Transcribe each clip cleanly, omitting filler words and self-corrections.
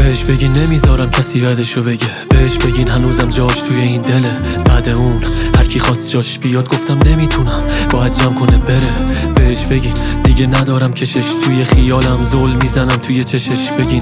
بهش بگین نمیذارم کسی بعدشو بگه، بهش بگین هنوزم جاش توی این دله. بعد اون هر کی خواست جاش بیاد گفتم نمیتونم، باید جمع کنه بره. بهش بگین دیگه ندارم کشش، توی خیالم ظلم میزنم توی چشش. بگین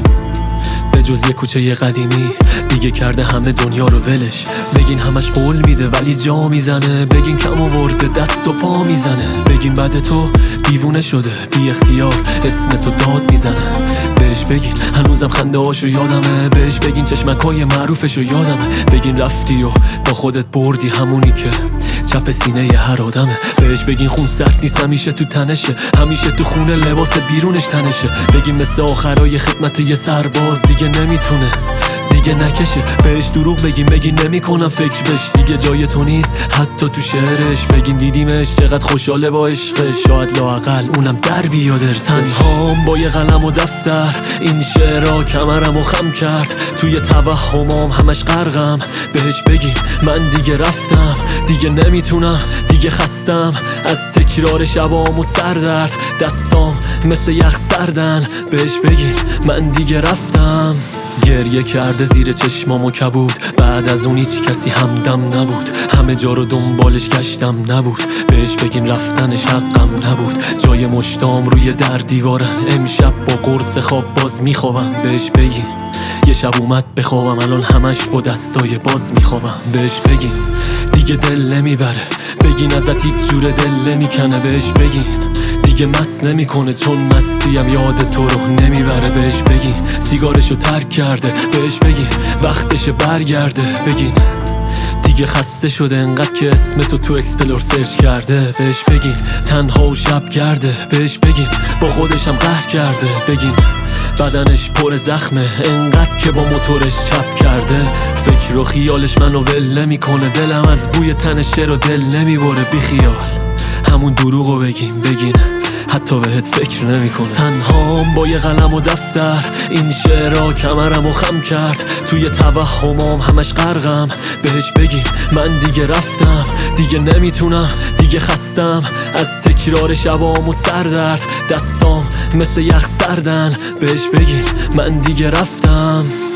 به جز یه کوچه قدیمی دیگه کرده همه دنیا رو ولش. بگین همش قول میده ولی جا میزنه، بگین کم آورده دست و پا میزنه. بگین بعد تو دیوونه شده بی اختیار اسم تو داد میزنه. بهش بگین هنوزم خنده هاشو یادمه، بهش بگین چشمکای معروفشو یادمه. بگین رفتی و با خودت بردی همونی که چپ سینه ی هر آدمه. بهش بگین خون سرد نیست همیشه تو تنشه، همیشه تو خونه لباس بیرونش تنشه. بگین مثل آخرای خدمت یه سرباز دیگه نمیتونه دیگه نکشه. بهش دروغ بگین نمیکنم فکر بش، دیگه جای تو نیست حتی تو شعرش. بگین دیدیمش چقدر خوشحاله با عشقش، شاید لااقل اونم در بیاد ارسش. تنهام با یه قلم و دفتر این شعرها کمرمو خم کرد، توی توهمام همش غرقم. بهش بگین من دیگه رفتم، دیگه نمیتونم، دیگه خستم از تکرار شبام و سردرد، دستام مثل یخ سردن. بهش بگین من دیگه رفتم. گریه کرده زیر چشمامو کبود، بعد از اون هیچ کسی همدم نبود، همه جا رو دنبالش گشتم نبود. بهش بگین رفتنش حقم نبود، جای مشتام روی در دیوارن، امشب با قرص خواب باز میخوابم. بهش بگین یه شب اومد بخوابم الان همش با دستای باز میخوابم. بهش بگین دیگه دل نمیبره، بگین ازت هیچ جور دل نمیکنه. بهش بگین دیگه مست نمیکنه چون مستیم یاد تو رو نمیبره. بهش بگین سیگارشو ترک کرده، بهش بگین وقتش برگرده. بگین دیگه خسته شده انقدر که اسم تو اکسپلور سرچ کرده. بهش بگین تنها و شب گرده، بهش بگین با خودشم قهر کرده. بگین بدنش پر زخمه انقدر که با موتورش چپ کرده. فکر و خیالش منو ول نمیکنه، دلم از بوی تنش رو دل نمیبره. بی خیال همون دروغو بگین حتی بهت فکر نمیکنه. تنهام با یه قلم و دفتر این شعرها کمرمو خم کرد، توی توهمام همش غرقم. بهش بگین من دیگه رفتم، دیگه نمیتونم، دیگه خستم از تکرار شبام و سردرد، دستام مثل یخ سردن. بهش بگین من دیگه رفتم.